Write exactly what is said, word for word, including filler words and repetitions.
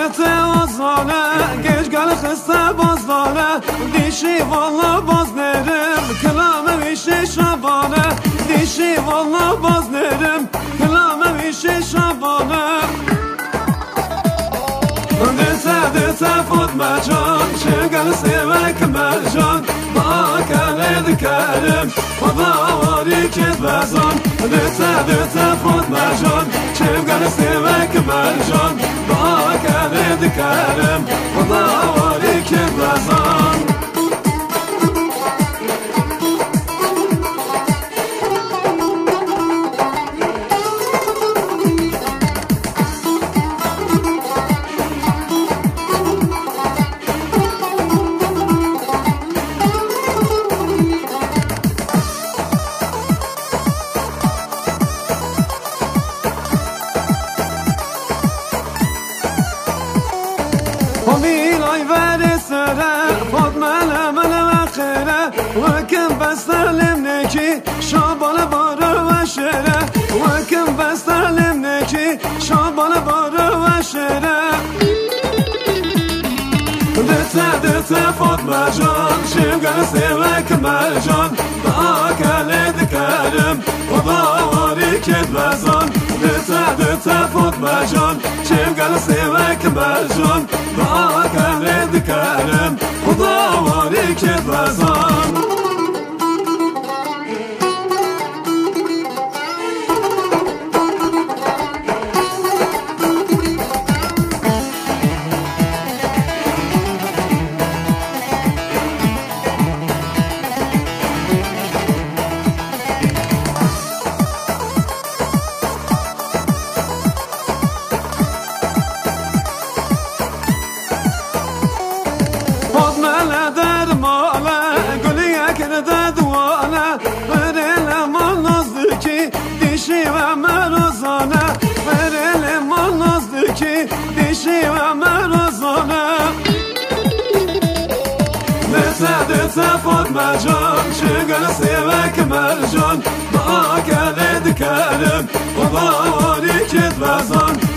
دت آزانه گشگل خسته بازدانه دیشی والا باز نرم کلامه ویشه شبانه دیشی والا باز نرم کلامه ویشه شبانه دت دت فاطمه جان شگل سیوک مرجان با کله دکرم خدا واری کت بزان دت دت فاطمه جان شگل سیوک مرجان با کله دکرم خدا واری کت بزان وميلاي فاري سرا فاطمة لمن وخيرا وكم بستلمنكي شابال بارا وشرا وكم بستلمنكي شابال بارا وشرا دتا دتا فاطمة جان شمقل سيوك مرجان باك لدكرم وضاوري كد بزان دتا دتا فاطمة جان شمقل سيوك مرجان باك لدكرم وضاوري كد بزان دتا فاطمه جان شگل سیوک مرجان با کله دکرم خدا واری کت بزان